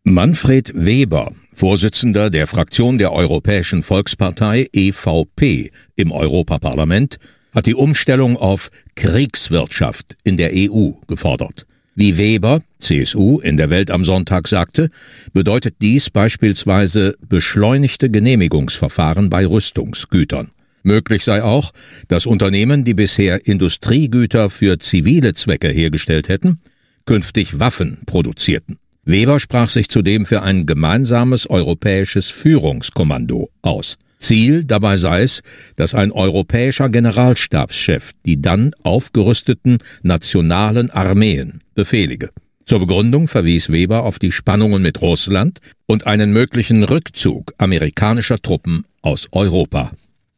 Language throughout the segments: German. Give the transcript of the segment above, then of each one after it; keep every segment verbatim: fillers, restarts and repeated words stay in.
Manfred Weber, Vorsitzender der Fraktion der Europäischen Volkspartei E V P im Europaparlament, hat die Umstellung auf Kriegswirtschaft in der E U gefordert. Wie Weber, C S U, in der Welt am Sonntag sagte, bedeutet dies beispielsweise beschleunigte Genehmigungsverfahren bei Rüstungsgütern. Möglich sei auch, dass Unternehmen, die bisher Industriegüter für zivile Zwecke hergestellt hätten, künftig Waffen produzierten. Weber sprach sich zudem für ein gemeinsames europäisches Führungskommando aus. Ziel dabei sei es, dass ein europäischer Generalstabschef die dann aufgerüsteten nationalen Armeen befehlige. Zur Begründung verwies Weber auf die Spannungen mit Russland und einen möglichen Rückzug amerikanischer Truppen aus Europa.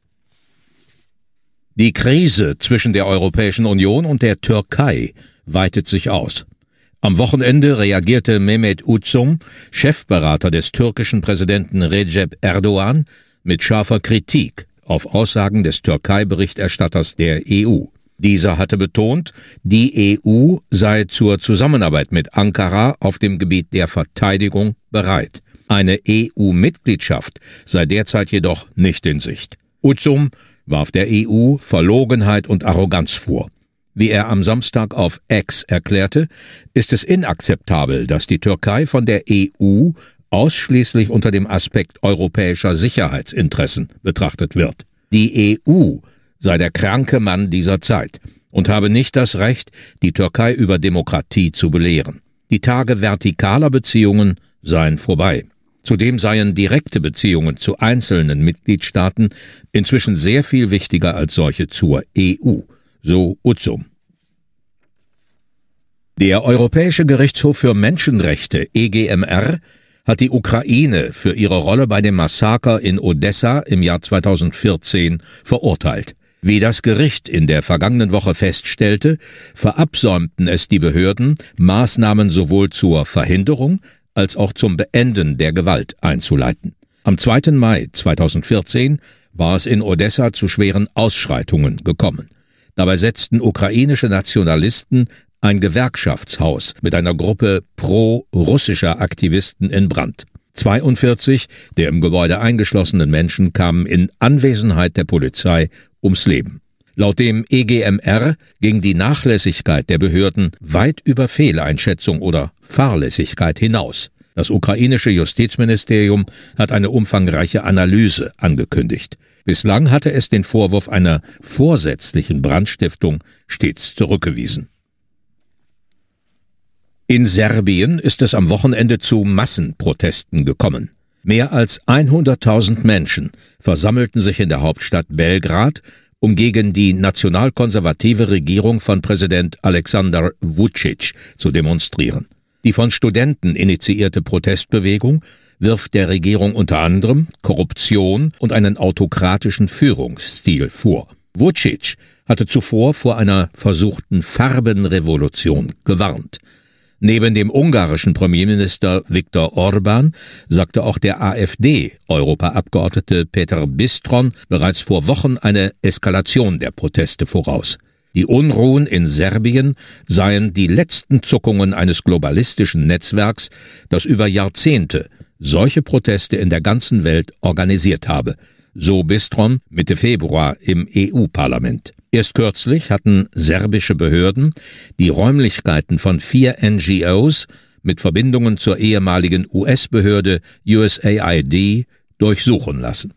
Die Krise zwischen der Europäischen Union und der Türkei weitet sich aus. Am Wochenende reagierte Mehmet Uzum, Chefberater des türkischen Präsidenten Recep Erdogan, mit scharfer Kritik auf Aussagen des Türkei-Berichterstatters der E U. Dieser hatte betont, die E U sei zur Zusammenarbeit mit Ankara auf dem Gebiet der Verteidigung bereit. Eine E U-Mitgliedschaft sei derzeit jedoch nicht in Sicht. Uzum warf der E U Verlogenheit und Arroganz vor. Wie er am Samstag auf X erklärte, ist es inakzeptabel, dass die Türkei von der E U ausschließlich unter dem Aspekt europäischer Sicherheitsinteressen betrachtet wird. Die E U sei der kranke Mann dieser Zeit und habe nicht das Recht, die Türkei über Demokratie zu belehren. Die Tage vertikaler Beziehungen seien vorbei. Zudem seien direkte Beziehungen zu einzelnen Mitgliedstaaten inzwischen sehr viel wichtiger als solche zur E U, so Uzum. Der Europäische Gerichtshof für Menschenrechte, E G M R, hat die Ukraine für ihre Rolle bei dem Massaker in Odessa im Jahr zweitausendvierzehn verurteilt. Wie das Gericht in der vergangenen Woche feststellte, verabsäumten es die Behörden, Maßnahmen sowohl zur Verhinderung als auch zum Beenden der Gewalt einzuleiten. Am zweiten Mai zweitausendvierzehn war es in Odessa zu schweren Ausschreitungen gekommen. Dabei setzten ukrainische Nationalisten ein Gewerkschaftshaus mit einer Gruppe pro-russischer Aktivisten in Brand. zweiundvierzig der im Gebäude eingeschlossenen Menschen kamen in Anwesenheit der Polizei ums Leben. Laut dem E G M R ging die Nachlässigkeit der Behörden weit über Fehleinschätzung oder Fahrlässigkeit hinaus. Das ukrainische Justizministerium hat eine umfangreiche Analyse angekündigt. Bislang hatte es den Vorwurf einer vorsätzlichen Brandstiftung stets zurückgewiesen. In Serbien ist es am Wochenende zu Massenprotesten gekommen. Mehr als hunderttausend Menschen versammelten sich in der Hauptstadt Belgrad, um gegen die nationalkonservative Regierung von Präsident Alexander Vučić zu demonstrieren. Die von Studenten initiierte Protestbewegung wirft der Regierung unter anderem Korruption und einen autokratischen Führungsstil vor. Vučić hatte zuvor vor einer versuchten Farbenrevolution gewarnt. Neben dem ungarischen Premierminister Viktor Orbán sagte auch der AfD-Europaabgeordnete Peter Bistron bereits vor Wochen eine Eskalation der Proteste voraus. Die Unruhen in Serbien seien die letzten Zuckungen eines globalistischen Netzwerks, das über Jahrzehnte solche Proteste in der ganzen Welt organisiert habe, so Bistron Mitte Februar im E U-Parlament. Erst kürzlich hatten serbische Behörden die Räumlichkeiten von vier N G Os mit Verbindungen zur ehemaligen U S-Behörde U S A I D durchsuchen lassen.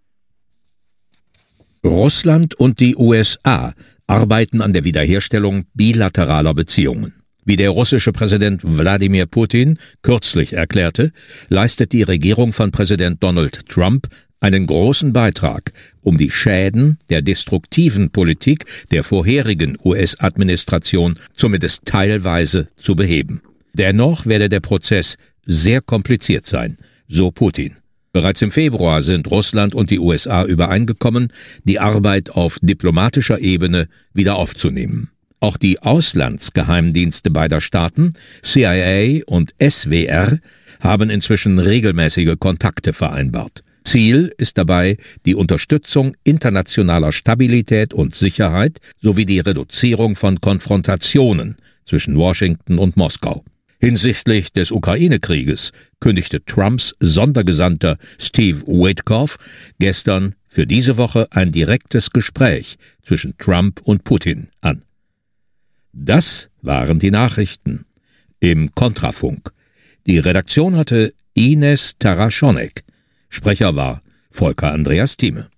Russland und die U S A arbeiten an der Wiederherstellung bilateraler Beziehungen. Wie der russische Präsident Wladimir Putin kürzlich erklärte, leistet die Regierung von Präsident Donald Trump einen großen Beitrag, um die Schäden der destruktiven Politik der vorherigen U S-Administration zumindest teilweise zu beheben. Dennoch werde der Prozess sehr kompliziert sein, so Putin. Bereits im Februar sind Russland und die U S A übereingekommen, die Arbeit auf diplomatischer Ebene wieder aufzunehmen. Auch die Auslandsgeheimdienste beider Staaten, C I A und S W R, haben inzwischen regelmäßige Kontakte vereinbart. Ziel ist dabei die Unterstützung internationaler Stabilität und Sicherheit sowie die Reduzierung von Konfrontationen zwischen Washington und Moskau. Hinsichtlich des Ukraine-Krieges kündigte Trumps Sondergesandter Steve Witkoff gestern für diese Woche ein direktes Gespräch zwischen Trump und Putin an. Das waren die Nachrichten im Kontrafunk. Die Redaktion hatte Ines Taraschonek. Sprecher war Volker Andreas Thieme.